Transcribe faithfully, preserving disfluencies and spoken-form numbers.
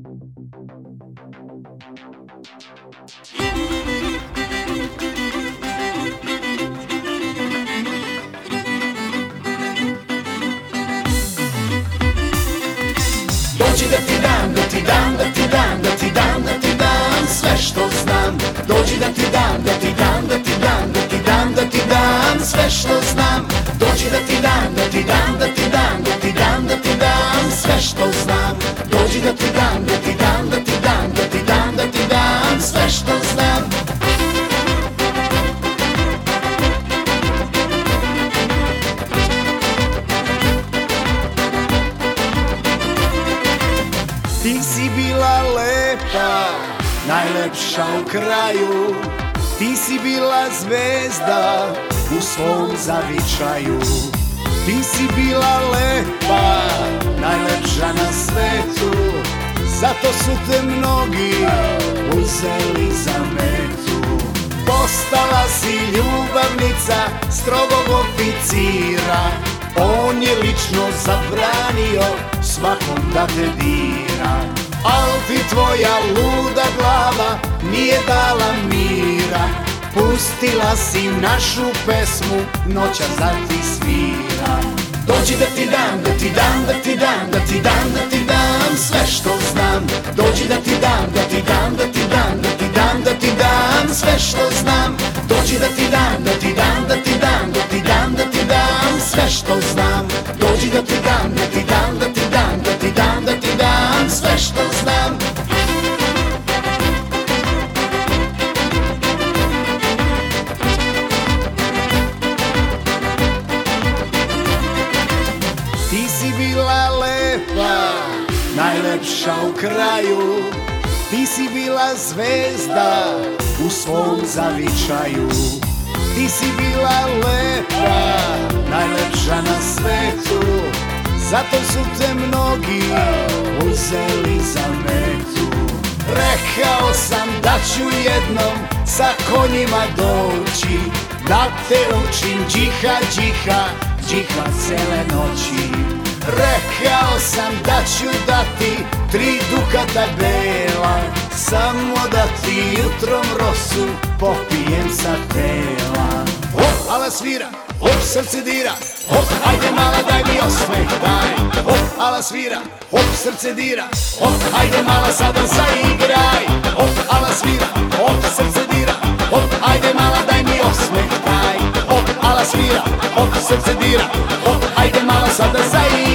Dođi da ti dam, da ti dam, da ti dam, da ti dam, da ti dam sve što znam. Dođi da ti dam, da ti dam, da ti dam, da ti dam, da ti dam sve što znam. Dođi da ti dam, da ti dam, da ti dam, da ti dam, da ti dam sve što znam. Dođi da ti dam, da ti dam, da ti dam, da ti dam, da ti dam sve što znam. Ti si bila lepa, najlepša u kraju. Ti si bila zvezda u svom zavičaju. Ti si bila lepa, najlepša na svetu. Zato su te mnogi uzeli za metu. Postala si ljubavnica strogog oficira. On je lično zabranio svakom da te dira. Al ti tvoja luda glava nije dala mira. Pustila si našu pesmu, noćas da ti svira. Dođi da ti dam, da ti dam, da ti dam, da ti dam, da ti dam sve što znam. Dođi da ti dam, da ti dam, da ti dam, da ti dam, da ti dam sve što znam. Dođi da ti dam, da ti dam, da ti dam, da ti dam, da ti dam sve što znam. Dođi da ti dam, da ti dam, da ti dam, da ti dam, da ti dam sve što znam. Ti si bila lepa, najlepša u kraju. Ti si bila zvezda u svom zavičaju. Ti si bila lepa, najlepša na svetu. Zato su te mnogi uzeli za metu. Rekao sam da ću jednom sa konjima doći, da te učim džiha, džiha, džiha cele noći. Rekao sam da ću dati tri dukata bela, samo da ti jutrom rosu popijem sa tela. Hop, ala svira, hop, srce dira, hop, ajde mala daj mi osmeh daj. Hop, ala svira, hop, srce dira, hop, ajde mala sada zaigraj. Hop, ala svira, hop, srce dira, hop, ajde mala daj mi osmeh daj. Hop, ala svira, hop, srce dira, hop, ajde mala sada zaigraj.